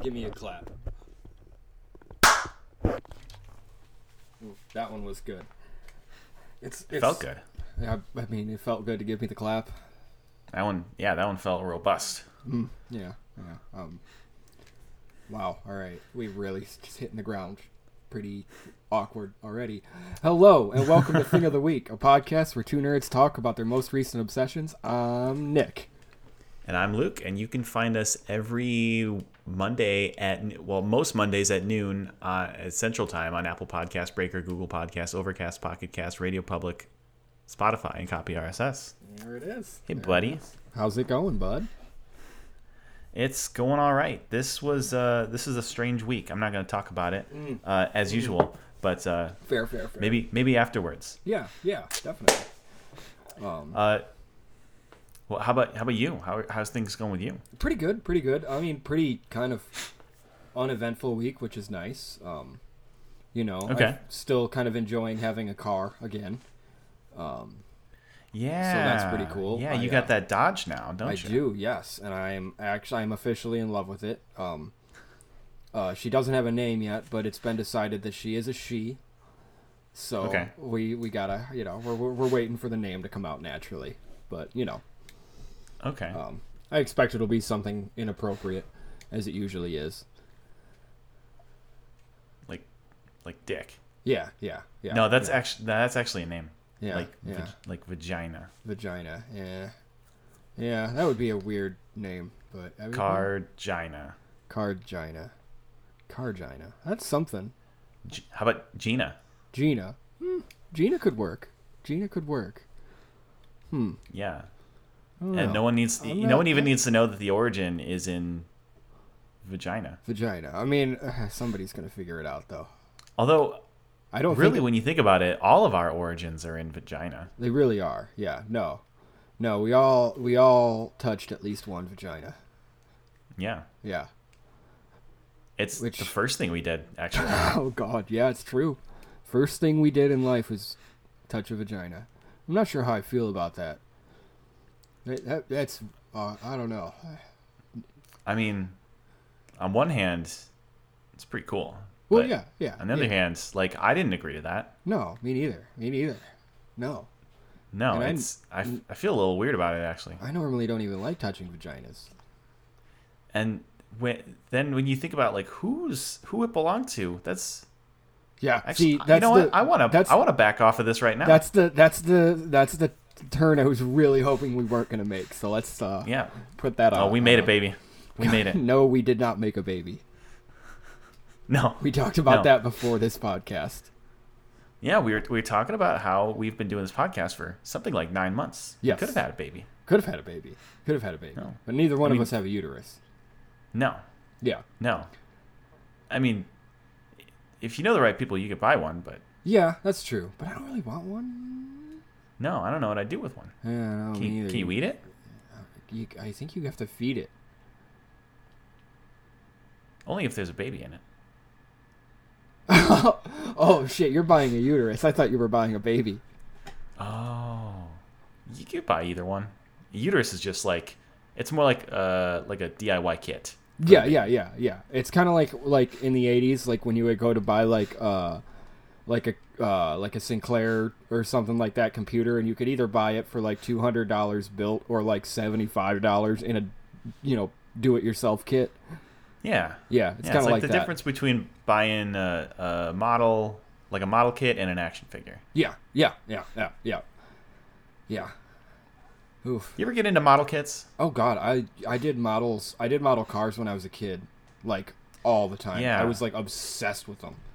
Give me a clap. Ooh, that one was good. It felt good. I mean, it felt good to give me the clap. That one felt robust. Yeah. Wow. All right, we really just hitting the ground pretty awkward already. Hello and welcome to Thing of the Week, a podcast where two nerds talk about their most recent obsessions. I'm Nick. And I'm Luke, and you can find us every Monday most Mondays at noon at Central Time on Apple Podcasts, Breaker, Google Podcasts, Overcast, Pocket Cast, Radio Public, Spotify, and Copy RSS. There it is. Hey, buddy. How's it going, bud? It's going all right. This is a strange week. I'm not going to talk about it as usual, but Fair. maybe afterwards. Yeah, definitely. Well, how about you? How's things going with you? Pretty good. I mean, pretty kind of uneventful week, which is nice. Okay. I'm still kind of enjoying having a car again. Yeah. So that's pretty cool. Yeah, you got that Dodge now, don't you? I do, yes, and I'm officially in love with it. She doesn't have a name yet, but it's been decided that she is a she. So okay. we gotta, we're waiting for the name to come out naturally, but Okay. I expect it'll be something inappropriate, as it usually is. Like Dick. Yeah. No, that's actually a name. Yeah, like vagina. Vagina, yeah. That would be a weird name, but Cargina. Cargina. That's something. How about Gina? Gina. Gina could work. Yeah. No And no one even needs to know that the origin is in vagina. Vagina. I mean, somebody's gonna figure it out, though. Although, I don't really, think when you think about it, all of our origins are in vagina. they really are. Yeah. No. We all touched at least one vagina. Yeah. Yeah. It's the first thing we did, actually. Oh God, yeah, it's true. First thing we did in life was touch a vagina. I'm not sure how I feel about that. That's I don't know. I mean, on one hand, it's pretty cool. Well, but yeah. On the other hand, I didn't agree to that. No, me neither. No. No, And I feel a little weird about it, actually. I normally don't even like touching vaginas. And when you think about who it belonged to, that's Yeah. actually, See, that's I want to back off of this right now. That's the turn I was really hoping we weren't gonna make. So let's put that on. Oh, we made it, baby. We made it. No, we did not make a baby. No. We talked about that before this podcast. Yeah, we were talking about how we've been doing this podcast for something like 9 months. Yes. Could have had a baby. Could have had a baby. No. But neither one of us have a uterus. No. Yeah. No. I mean, if you know the right people, you could buy one, but... Yeah, that's true. But I don't really want one. No, I don't know what I'd do with one. Yeah, no, Can you eat it? I think you have to feed it. Only if there's a baby in it. Oh, shit, you're buying a uterus. I thought you were buying a baby. Oh. You could buy either one. A uterus is just it's more like a DIY kit. Yeah. It's kind of like in the 80s, like when you would go to buy like a Sinclair or something like that computer, and you could either buy it for like $200 built or like $75 in a do-it-yourself kit. Yeah. Yeah, it's kind of like the that. difference between buying a model kit and an action figure. Yeah. Oof. You ever get into model kits? Oh God, I did models. I did model cars when I was a kid, like all the time. Yeah. I was like obsessed with them.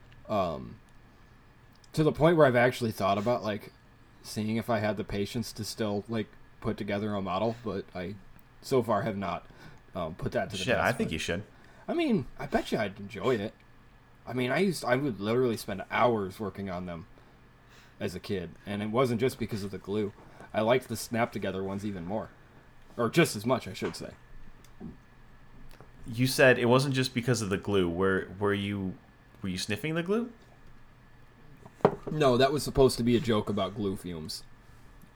To the point where I've actually thought about seeing if I had the patience to still put together a model, but I so far have not put that to the test. I think you should. I mean, I bet you I'd enjoy it. I mean, I would literally spend hours working on them as a kid, and it wasn't just because of the glue. I liked the snap together ones even more, or just as much, I should say. You said it wasn't just because of the glue. Were you sniffing the glue? No, that was supposed to be a joke about glue fumes.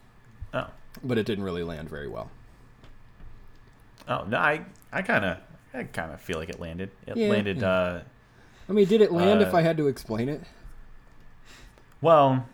Oh. But it didn't really land very well. Oh, no, I kind of I kind of feel like it landed. It Yeah, landed. yeah. I mean, did it land if I had to explain it? Well,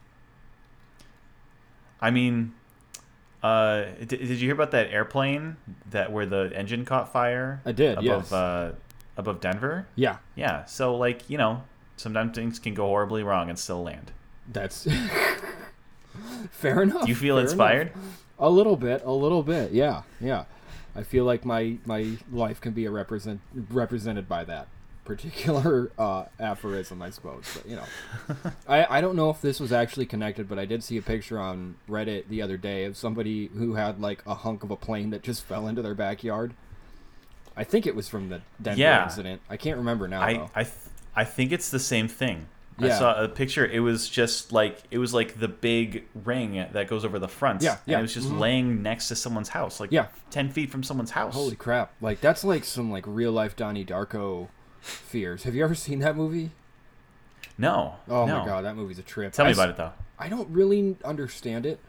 I mean, did you hear about that airplane where the engine caught fire? I did. Above, Yes. Above Denver. Yeah. Yeah. So like sometimes things can go horribly wrong and still land. That's fair enough. Do you feel fair inspired? enough. A little bit. Yeah. I feel like my life can be represented by that particular aphorism, I suppose. But I don't know if this was actually connected, but I did see a picture on Reddit the other day of somebody who had like a hunk of a plane that just fell into their backyard. I think it was from the Denver incident. I can't remember now. I think it's the same thing. Yeah. I saw a picture. It was just like the big ring that goes over the front. Yeah. And it was just laying next to someone's house, like 10 feet from someone's house. Holy crap! Like that's like some like real life Donnie Darko fears. Have you ever seen that movie? No. Oh no. my god, that movie's a trip. Tell me about it though. I don't really understand it.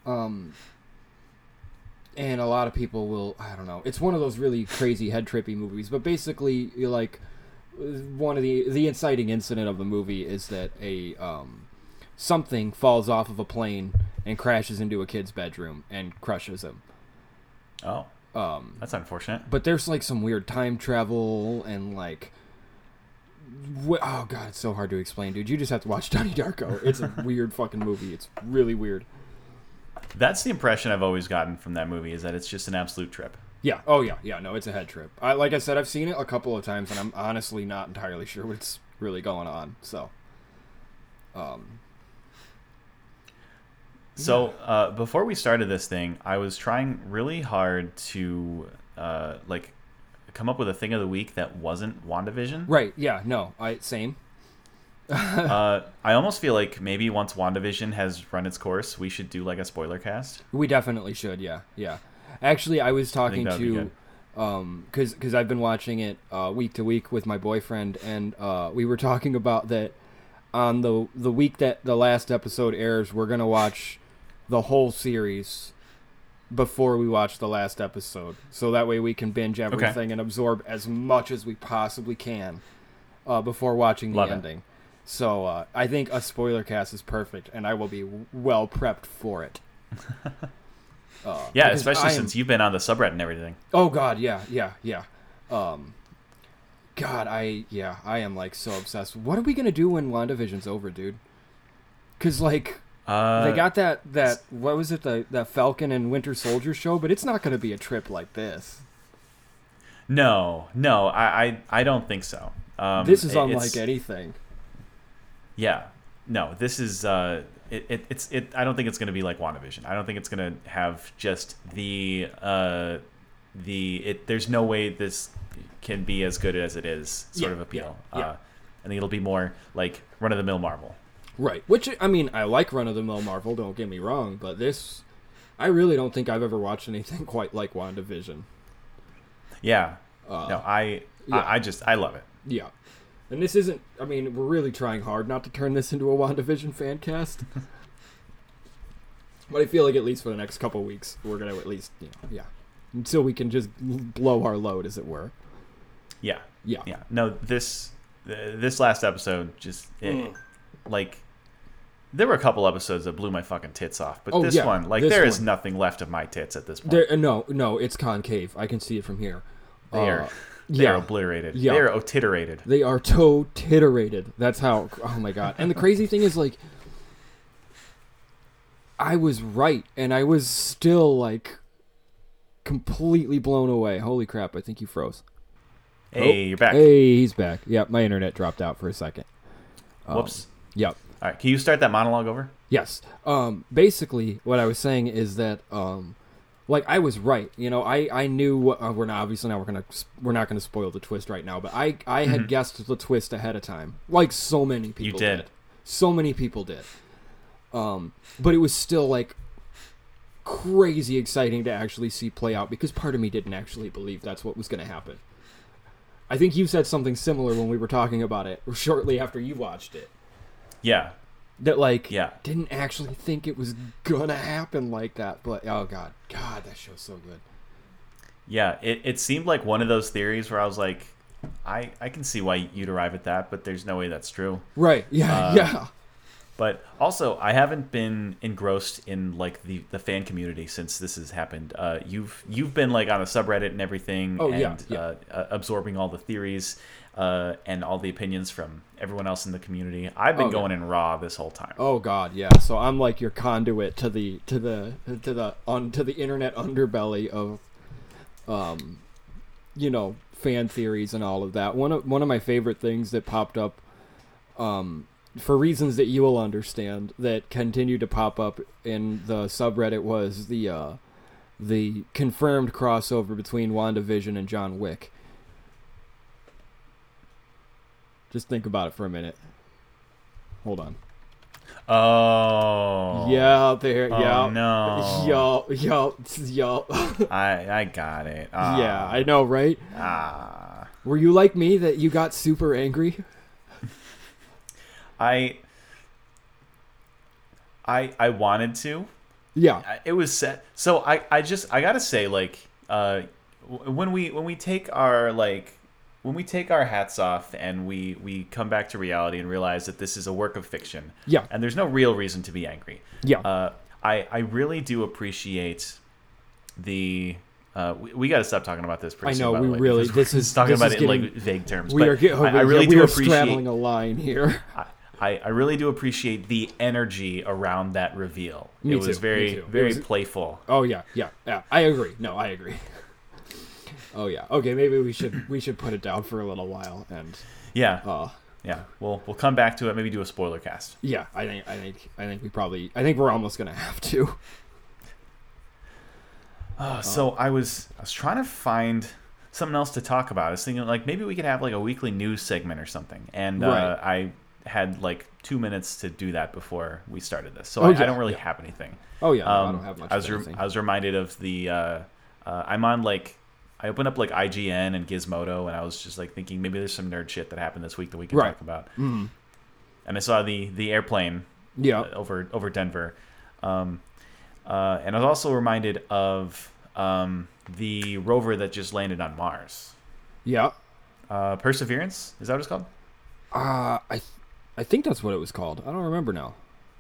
And a lot of people will, I don't know. It's one of those really crazy head trippy movies, but basically you're like one of the inciting incident of the movie is that a something falls off of a plane and crashes into a kid's bedroom and crushes him. Oh. That's unfortunate. But there's like some weird time travel and like oh god, it's so hard to explain, dude. You just have to watch Donnie Darko. It's a weird fucking movie. It's really weird. That's the impression I've always gotten from that movie, is that it's just an absolute trip. Yeah. Oh yeah. Yeah. No, it's a head trip. Like I said, I've seen it a couple of times, and I'm honestly not entirely sure what's really going on. So, before we started this thing, I was trying really hard to come up with a thing of the week that wasn't WandaVision. Right. Yeah. No. Same. I almost feel like maybe once WandaVision has run its course, we should do like a spoiler cast. We definitely should. Yeah. Yeah. Actually, I was talking to, because I've been watching it week to week with my boyfriend, and we were talking about that on the week that the last episode airs, we're gonna watch the whole series before we watch the last episode, so that way we can binge everything and absorb as much as we possibly can before watching the ending. So I think a spoiler cast is perfect, and I will be well prepped for it. Yeah, especially since you've been on the subreddit and everything. Oh God, yeah. God, I am like so obsessed. What are we gonna do when WandaVision's over, dude? Because like they got that what was it, that Falcon and Winter Soldier show, but it's not gonna be a trip like this. No, I don't think so. This is unlike anything. Yeah, no, this is it's I don't think it's going to be like WandaVision. I don't think it's going to have just there's no way this can be as good as it is sort of appeal. I think it'll be more like run of the mill Marvel. Right. Which, I mean, I like run of the mill Marvel, don't get me wrong, but this, I really don't think I've ever watched anything quite like WandaVision. Yeah. No, I love it. Yeah. And this isn't, I mean, we're really trying hard not to turn this into a WandaVision fan cast. But I feel like at least for the next couple weeks, we're going to at least, until we can just blow our load, as it were. Yeah. No, this last episode just, like, there were a couple episodes that blew my fucking tits off. But this one, like, there is nothing left of my tits at this point. No, it's concave. I can see it from here. They are obliterated. Yeah. They are otiterated. They are titerated. That's how. Oh my god! And the crazy thing is, like, I was right, and I was still like completely blown away. Holy crap! I think you froze. Hey, you're back. Hey, he's back. Yep, my internet dropped out for a second. Whoops. Yep. All right, can you start that monologue over? Yes. Basically, what I was saying is that like, I was right. You know, I knew what we're not going to spoil the twist right now, but I had guessed the twist ahead of time. Like so many people You did. So many people did. But it was still like crazy exciting to actually see play out, because part of me didn't actually believe that's what was going to happen. I think you said something similar when we were talking about it shortly after you watched it. Yeah. That, like, didn't actually think it was gonna happen like that. But, oh, God, that show's so good. Yeah, it seemed like one of those theories where I was like, I can see why you'd arrive at that, but there's no way that's true. Right. Yeah. Yeah. But also, I haven't been engrossed in like the fan community since this has happened. You've been like on a subreddit and everything, Oh, and yeah. absorbing all the theories and all the opinions from everyone else in the community. I've been Oh, yeah. going in raw this whole time. Oh God, yeah. So I'm like your conduit to the internet underbelly of, fan theories and all of that. One of my favorite things that popped up, for reasons that you will understand, that continued to pop up in the subreddit was the confirmed crossover between WandaVision and John Wick. Just think about it for a minute. Hold on. Oh. Yeah, there. Oh, yeah. no. Yo. I got it. Yeah, I know, right? Ah. Were you like me that you got super angry? I wanted to. Yeah. It was set. So I gotta say, like, when we take our hats off and we come back to reality and realize that this is a work of fiction. Yeah. And there's no real reason to be angry. Yeah. I really do appreciate the. We got to stop talking about this. Pretty I soon, know, by the we way, really. because This we're is talking this about is it in getting, like vague terms. we but are getting. I really we do are appreciate. straddling a line here. I really do appreciate the energy around that reveal. Me It was too, very me too. very It was- playful. Oh yeah. I agree. No, I agree. Oh yeah. Okay, maybe we should put it down for a little while and. Yeah. Yeah. We'll come back to it. Maybe do a spoiler cast. Yeah, I think we're almost gonna have to. So I was trying to find something else to talk about. I was thinking like maybe we could have like a weekly news segment or something. And Right. I had like 2 minutes to do that before we started this. So Oh, I yeah, don't really yeah. have anything. Oh yeah, no, I don't have much. I of anything. was reminded of the I'm on like I opened up like IGN and Gizmodo and I was just like thinking maybe there's some nerd shit that happened this week that we can Right. talk about. Mm-hmm. And I saw the airplane Yeah. over Denver. And I was also reminded of the rover that just landed on Mars. Yeah. Perseverance? Is that what it's called? I think that's what it was called. I don't remember now.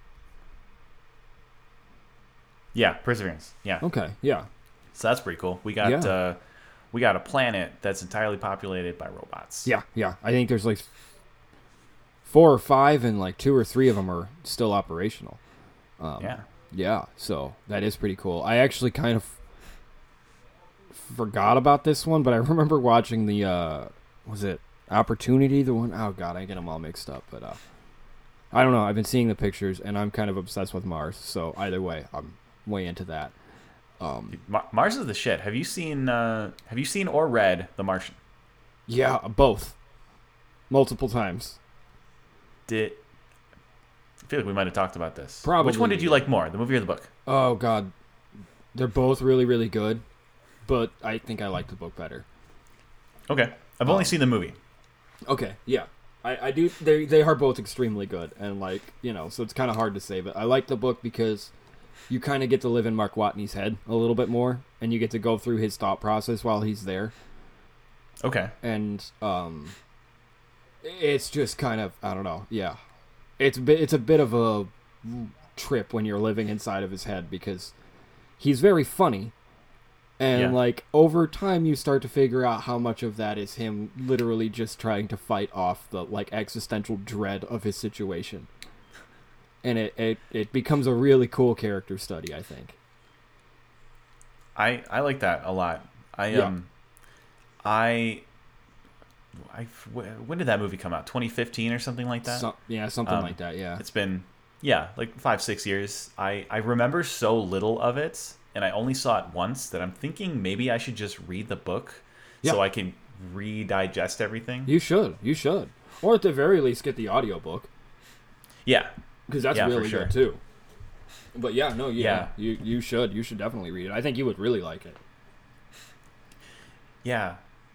Yeah, Perseverance. Yeah. Okay. Yeah. So that's pretty cool. We got Yeah. we got a planet that's entirely populated by robots. Yeah. Yeah. I think there's like 4 or 5, and like 2 or 3 of them are still operational. Yeah. Yeah. So that is pretty cool. I actually kind of forgot about this one, but I remember watching the was it Opportunity? The one oh god, I get them all mixed up, but I don't know. I've been seeing the pictures, and I'm kind of obsessed with Mars. So either way, I'm way into that. Mars is the shit. Have you seen or read The Martian? Yeah, both, multiple times. I feel like we might have talked about this. Probably. Which one did you like more, the movie or the book? Oh god, they're both really, really good, but I think I like the book better. Okay, I've only seen the movie. Okay, yeah, I do. They are both extremely good, and like so it's kind of hard to say, but I like the book because you kind of get to live in Mark Watney's head a little bit more, and you get to go through his thought process while he's there. Okay. And it's just kind of I don't know. Yeah, it's a bit of a trip when you're living inside of his head because he's very funny. And, like, over time, you start to figure out how much of that is him literally just trying to fight off the, like, existential dread of his situation. And it becomes a really cool character study, I think. I like that a lot. When did that movie come out? 2015 or something like that? Something like that, yeah. It's been, like 5-6 years. I remember so little of it. And I only saw it once that I'm thinking maybe I should just read the book so I can redigest everything. You should. Or at the very least get the audiobook. Yeah. Because that's really sure. good too. But you should. You should definitely read it. I think you would really like it. Yeah.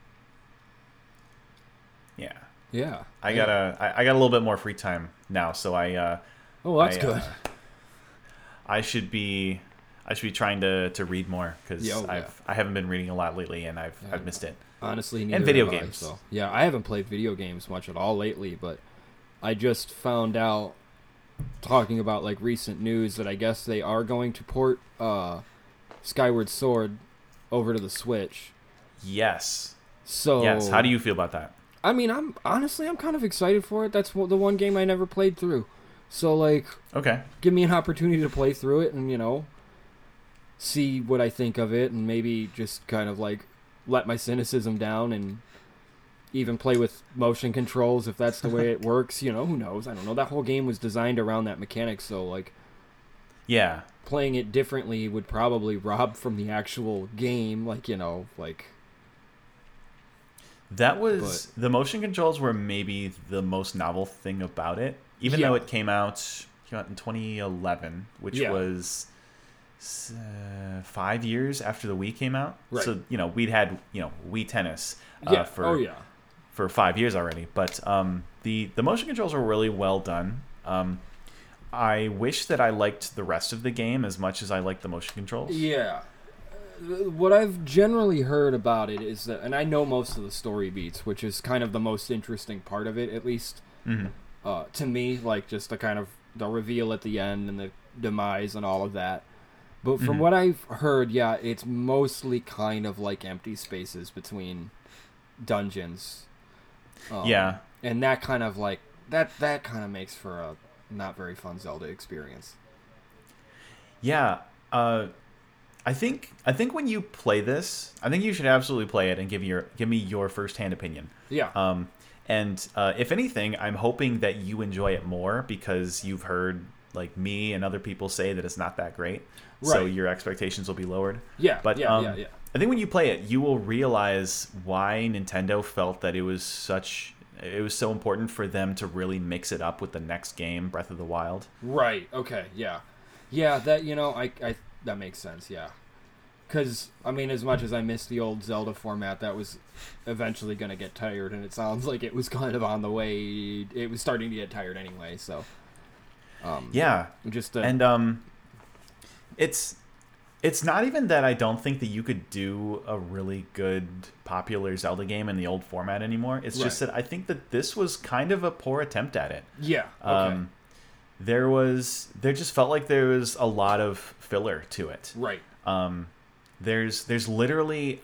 Yeah. Yeah. I got a little bit more free time now, so that's good. I should be trying to read more because Yeah, I haven't been reading a lot lately, and I've missed it. Honestly, neither And video have I, games. so. Yeah, I haven't played video games much at all lately, but I just found out, talking about like recent news, that I guess they are going to port Skyward Sword over to the Switch. Yes. So Yes. How do you feel about that? I mean, I'm kind of excited for it. That's the one game I never played through. So like, Okay. give me an opportunity to play through it and, see what I think of it, and maybe just kind of like let my cynicism down and even play with motion controls if that's the way it works. Who knows? I don't know. That whole game was designed around that mechanic, so like Yeah. playing it differently would probably rob from the actual game. That was the motion controls were maybe the most novel thing about it, even though it came out in 2011, which was 5 years after the Wii came out. Right. So we'd had Wii Tennis for 5 years already. But the motion controls were really well done. I wish that I liked the rest of the game as much as I liked the motion controls. Yeah. What I've generally heard about it is that, and I know most of the story beats, which is kind of the most interesting part of it, at least to me, like just the reveal at the end and the demise and all of that. But from what I've heard, yeah, it's mostly kind of like empty spaces between dungeons. And that kind of like that kind of makes for a not very fun Zelda experience. Yeah. I think when you play this, I think you should absolutely play it and give me your firsthand opinion. Yeah. And if anything, I'm hoping that you enjoy it more because you've heard like me and other people say that it's not that great. Right. So your expectations will be lowered. Yeah. But yeah. I think when you play it, you will realize why Nintendo felt that it was so important for them to really mix it up with the next game, Breath of the Wild. Right. Okay. Yeah. Yeah. That I that makes sense. Yeah. Because I mean, as much as I miss the old Zelda format, that was eventually going to get tired, and it sounds like it was kind of on the way. It was starting to get tired anyway. So. It's not even that I don't think that you could do a really good popular Zelda game in the old format anymore. It's just that I think that this was kind of a poor attempt at it. Yeah. Okay. There just felt like there was a lot of filler to it. Right. There's literally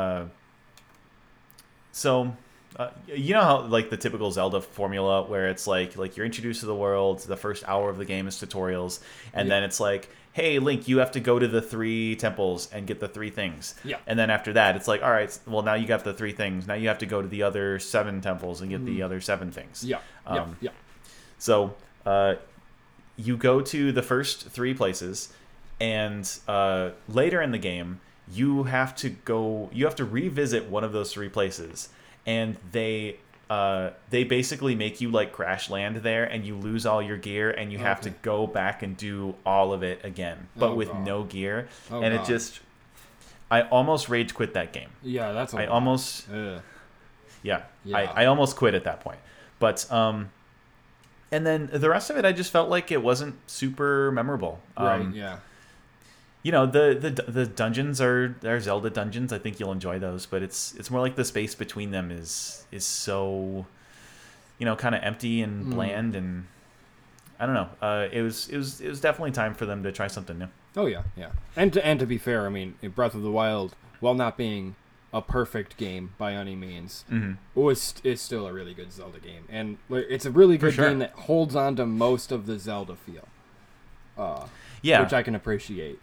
you know how like the typical Zelda formula where it's like you're introduced to the world, the first hour of the game is tutorials, and then it's like, hey Link, you have to go to the 3 temples and get the 3 things. Yeah. And then after that it's like, all right, well now you got the 3 things. Now you have to go to the other 7 temples and get the other 7 things. Yeah. Yeah. So you go to the first 3 places, and later in the game you have to revisit one of those 3 places, and they basically make you like crash land there, and you lose all your gear, and you have to go back and do all of it again, but with no gear. It just, I almost rage quit that game. Yeah, that's I almost quit at that point. But and then the rest of it, I just felt like it wasn't super memorable. Right. Yeah. The dungeons are Zelda dungeons. I think you'll enjoy those, but it's more like the space between them is so, kind of empty and bland, and I don't know. It was definitely time for them to try something new. Oh yeah. And to be fair, I mean, Breath of the Wild, while not being a perfect game by any means, is still a really good Zelda game, and it's a really good game that holds on to most of the Zelda feel. Which I can appreciate.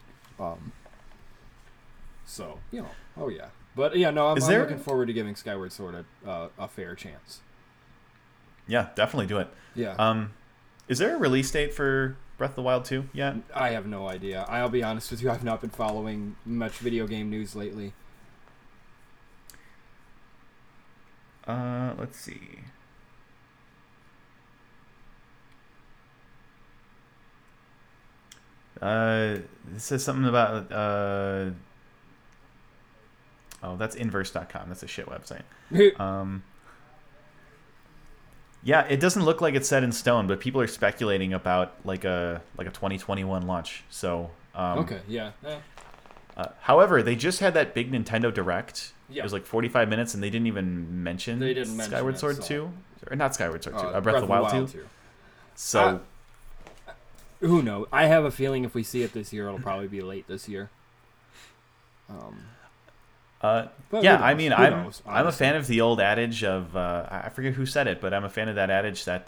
But yeah, no, I'm looking forward to giving Skyward Sword a fair chance. Yeah, definitely do it. Yeah. Is there a release date for Breath of the Wild 2 yet? I have no idea. I'll be honest with you, I've not been following much video game news lately. Let's see. This says something about that's inverse.com. That's a shit website. Yeah, it doesn't look like it's set in stone, but people are speculating about like a 2021 launch. So Okay, yeah. however, they just had that big Nintendo Direct. Yeah. It was like 45 minutes, and they didn't even mention Skyward Sword 2, or not Skyward Sword 2, Breath of the Wild 2. So who knows? I have a feeling if we see it this year, it'll probably be late this year. But yeah, I mean, I'm knows, a fan of the old adage of I forget who said it, but I'm a fan of that adage that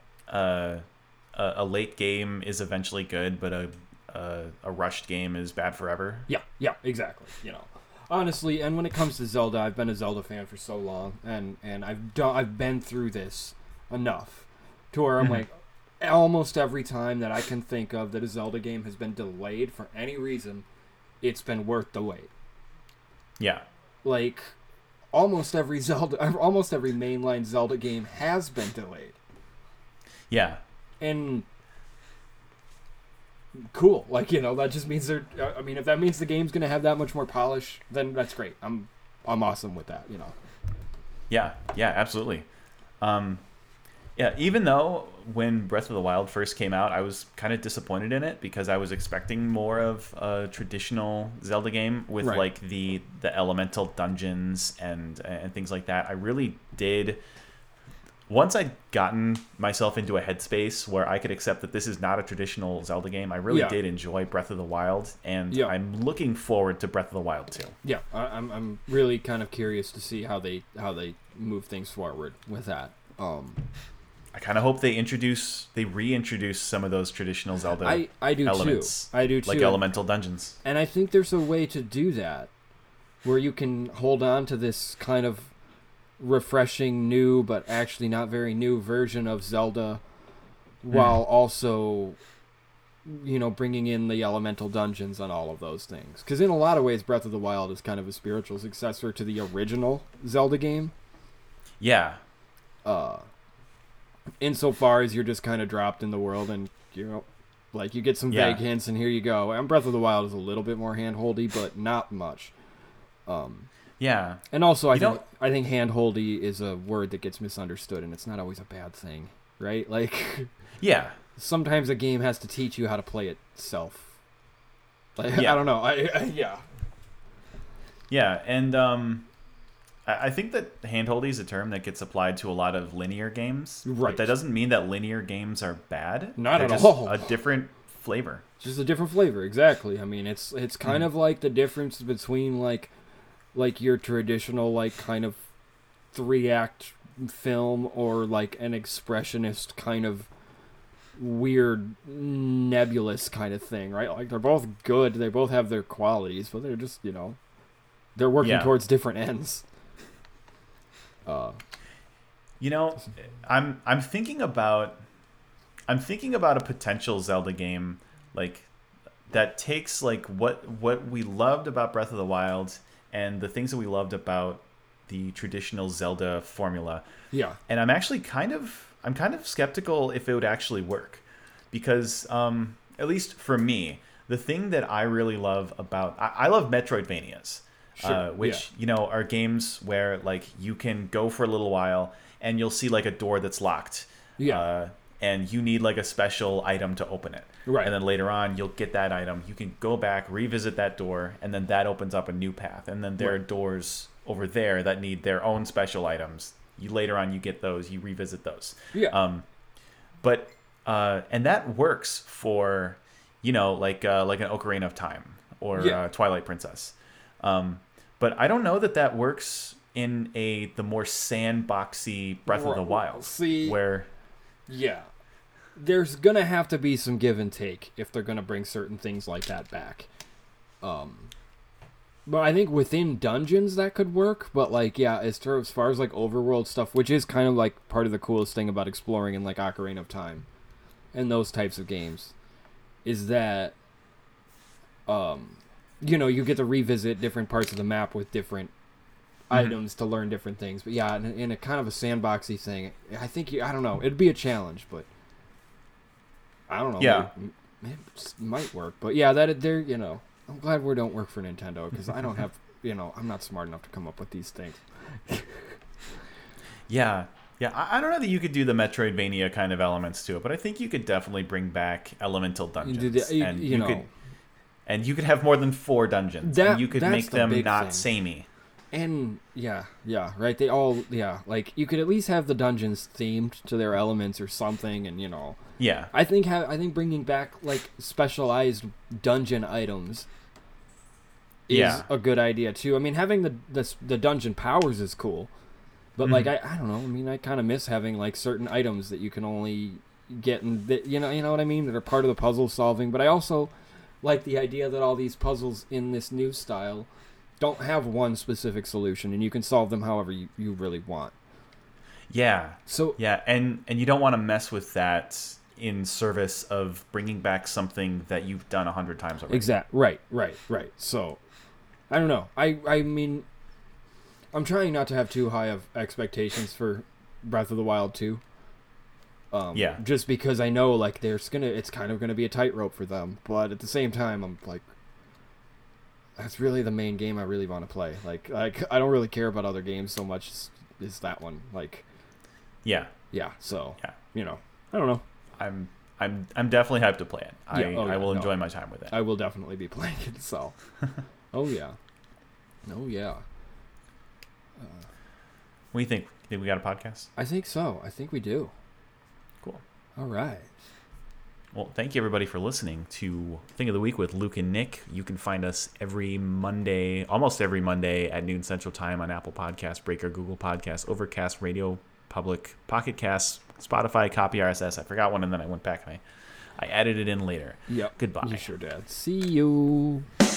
a late game is eventually good, but a rushed game is bad forever. Yeah, exactly. Honestly, and when it comes to Zelda, I've been a Zelda fan for so long, and I've been through this enough to where I'm like, almost every time that I can think of that a Zelda game has been delayed for any reason, it's been worth the wait. Yeah. Like, almost every mainline Zelda game has been delayed. Yeah. And cool. That just means if that means the game's going to have that much more polish, then that's great. I'm awesome with that, Yeah, absolutely. Yeah, even though when Breath of the Wild first came out, I was kind of disappointed in it because I was expecting more of a traditional Zelda game with like the elemental dungeons and things like that. I really did. Once I'd gotten myself into a headspace where I could accept that this is not a traditional Zelda game, I really did enjoy Breath of the Wild, and I'm looking forward to Breath of the Wild 2. Yeah, I'm really kind of curious to see how they move things forward with that. I kind of hope they reintroduce some of those traditional Zelda I do elements. Too. I do too. Like elemental dungeons. And I think there's a way to do that where you can hold on to this kind of refreshing new but actually not very new version of Zelda while also bringing in the elemental dungeons and all of those things. Because in a lot of ways, Breath of the Wild is kind of a spiritual successor to the original Zelda game. Yeah. Insofar as you're just kind of dropped in the world and you get some vague hints and here you go. And Breath of the Wild is a little bit more hand-holdy, but not much. Yeah. And also, I think hand-holdy is a word that gets misunderstood, and it's not always a bad thing, right? Like, yeah. Sometimes a game has to teach you how to play itself. Like, I don't know. Yeah, and I think that handholdy is a term that gets applied to a lot of linear games. Right. But that doesn't mean that linear games are bad. They're just all. A different flavor. Just a different flavor, exactly. I mean, it's kind of like the difference between like your traditional kind of 3-act film or like an expressionist kind of weird nebulous kind of thing, right? Like they're both good, they both have their qualities, but they're just they're working towards different ends. I'm thinking about a potential Zelda game that takes what we loved about Breath of the Wild and the things that we loved about the traditional Zelda formula. Yeah. And I'm actually kind of skeptical if it would actually work, because at least for me, the thing that I really love about I love Metroidvanias. Sure. Which are games where you can go for a little while and you'll see a door that's locked. Yeah. And you need a special item to open it. Right. And then later on you'll get that item. You can go back, revisit that door, and then that opens up a new path. And then there are doors over there that need their own special items. Later on you get those, you revisit those. Yeah. But and that works for like an Ocarina of Time or Twilight Princess. But I don't know that works in the more sandboxy Breath of the Wild. See, where there's gonna have to be some give and take if they're gonna bring certain things like that back. But I think within dungeons that could work. But as far as overworld stuff, which is kind of part of the coolest thing about exploring in Ocarina of Time and those types of games, is that you get to revisit different parts of the map with different items to learn different things. But in a kind of a sandboxy thing, I think I don't know. It'd be a challenge, but I don't know. Yeah, it might work. But they're I'm glad we don't work for Nintendo because I don't have I'm not smart enough to come up with these things. Yeah, Yeah, I don't know that you could do the Metroidvania kind of elements to it, but I think you could definitely bring back elemental dungeons, and you could have more than 4 dungeons, and you could make them not samey. And yeah, right. They all like you could at least have the dungeons themed to their elements or something, and Yeah, I think bringing back like specialized dungeon items is a good idea too. I mean, having the dungeon powers is cool, but like I don't know. I mean, I kind of miss having like certain items that you can only get in you know what I mean, that are part of the puzzle solving. But I also like the idea that all these puzzles in this new style don't have one specific solution, and you can solve them however you really want. Yeah. So and you don't want to mess with that in service of bringing back something that you've done 100 times already. Right. So I don't know. I mean, I'm trying not to have too high of expectations for Breath of the Wild 2. Just because I know like it's kind of gonna be a tightrope for them, but at the same time, I'm like, that's really the main game I really want to play. Like I don't really care about other games so much as that one. Like, yeah. So I don't know. I'm definitely hyped to play it. I will enjoy my time with it. I will definitely be playing it. So, oh yeah. What do you think? Think we got a podcast? I think so. I think we do. Cool. All right. Well, thank you everybody for listening to Thing of the Week with Luke and Nick. You can find us almost every Monday at noon Central Time on Apple Podcasts, Breaker, Google Podcasts, Overcast, Radio Public, Pocket Casts, Spotify, Copy RSS. I forgot one, and then I went back and I added it in later. Yep. Goodbye. You sure did. See you.